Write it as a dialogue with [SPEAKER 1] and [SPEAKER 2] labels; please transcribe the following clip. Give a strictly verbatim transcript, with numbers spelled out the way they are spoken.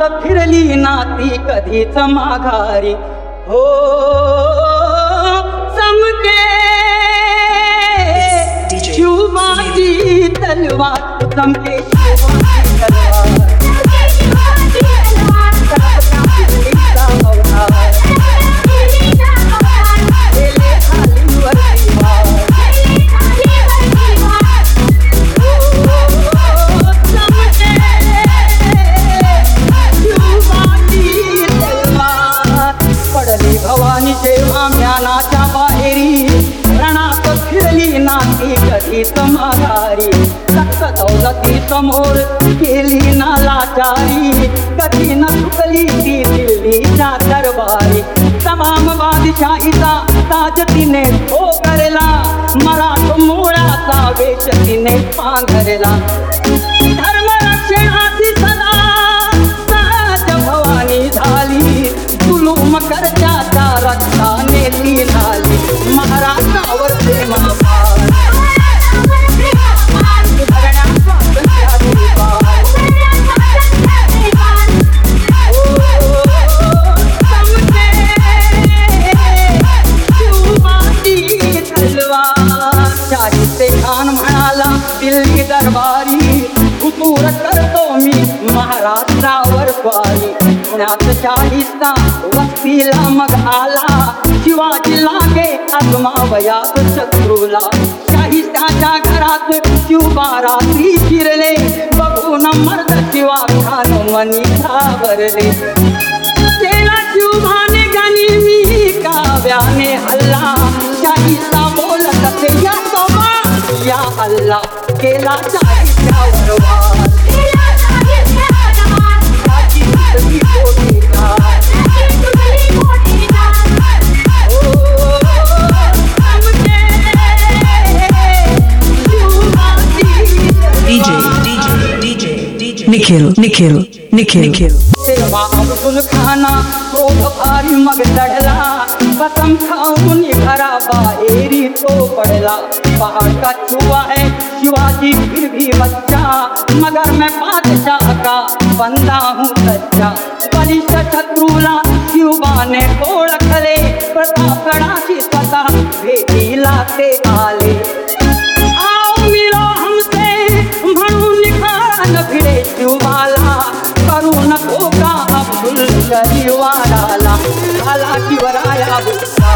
[SPEAKER 1] रणात फिरली नाती कधीच माघारी हो चमके शिवबाची तलवार चमके शिवबाची तलवार भवानी जेव्हा म्यानाच्या बाहेरी रणात फिरली नाती कधीच माघारी लक्ष दौलती समोर केली ना लाचारी कधी न चुकली ती दिल्लीच्या दरबारी तमाम बादशाहीचा ताज तिने तो करला मराठ मोळाचा वेश तिने पांघरला धर्मरक्षणाची सदा सहज भवानी झाली जुलूम करत्याच्या रक्ताने ती झाली महाराष्ट्रावर प्रेमापार शाहिस्ते खान म्हणाला दिल्ली दरबारी हुकूर करतो मी महाराष्ट्रावर स्वारी पुण्यात शाहिस्ता वस्तीला मग आला शिवाजी लागे आत्मावयात शत्रूला शाहिस्ताच्या घरात शिवबा रात्री शिरले बघून मर्द शिवा खान मनी घाबरले केला शिवबाने गाणी मी काव्याने हल्ला शाहिस्ता बोलत असे या तोबा या अल्लाह केला शाहिस्त्यावर वार
[SPEAKER 2] निखिल निखिल निखिल निखिल
[SPEAKER 1] तेव्हा अब्दुल खाना क्रोध भारी मग चढला कसम खाऊन घरा बाहेरी तो पडला पहाड़ का छुआ है शिवाजी फिर भी बच्चा मगर मैं बादशाह का बंदा हूँ सच्चा बलिष्ठ शत्रुला शिवबाने ओळखले प्रतापगडाची स्वतः भेटीला ते आले आओ मिलो हमसे म्हणून खान भिडे शिवबाला करू नको का अब्दुल गरीवाला आला शिवराया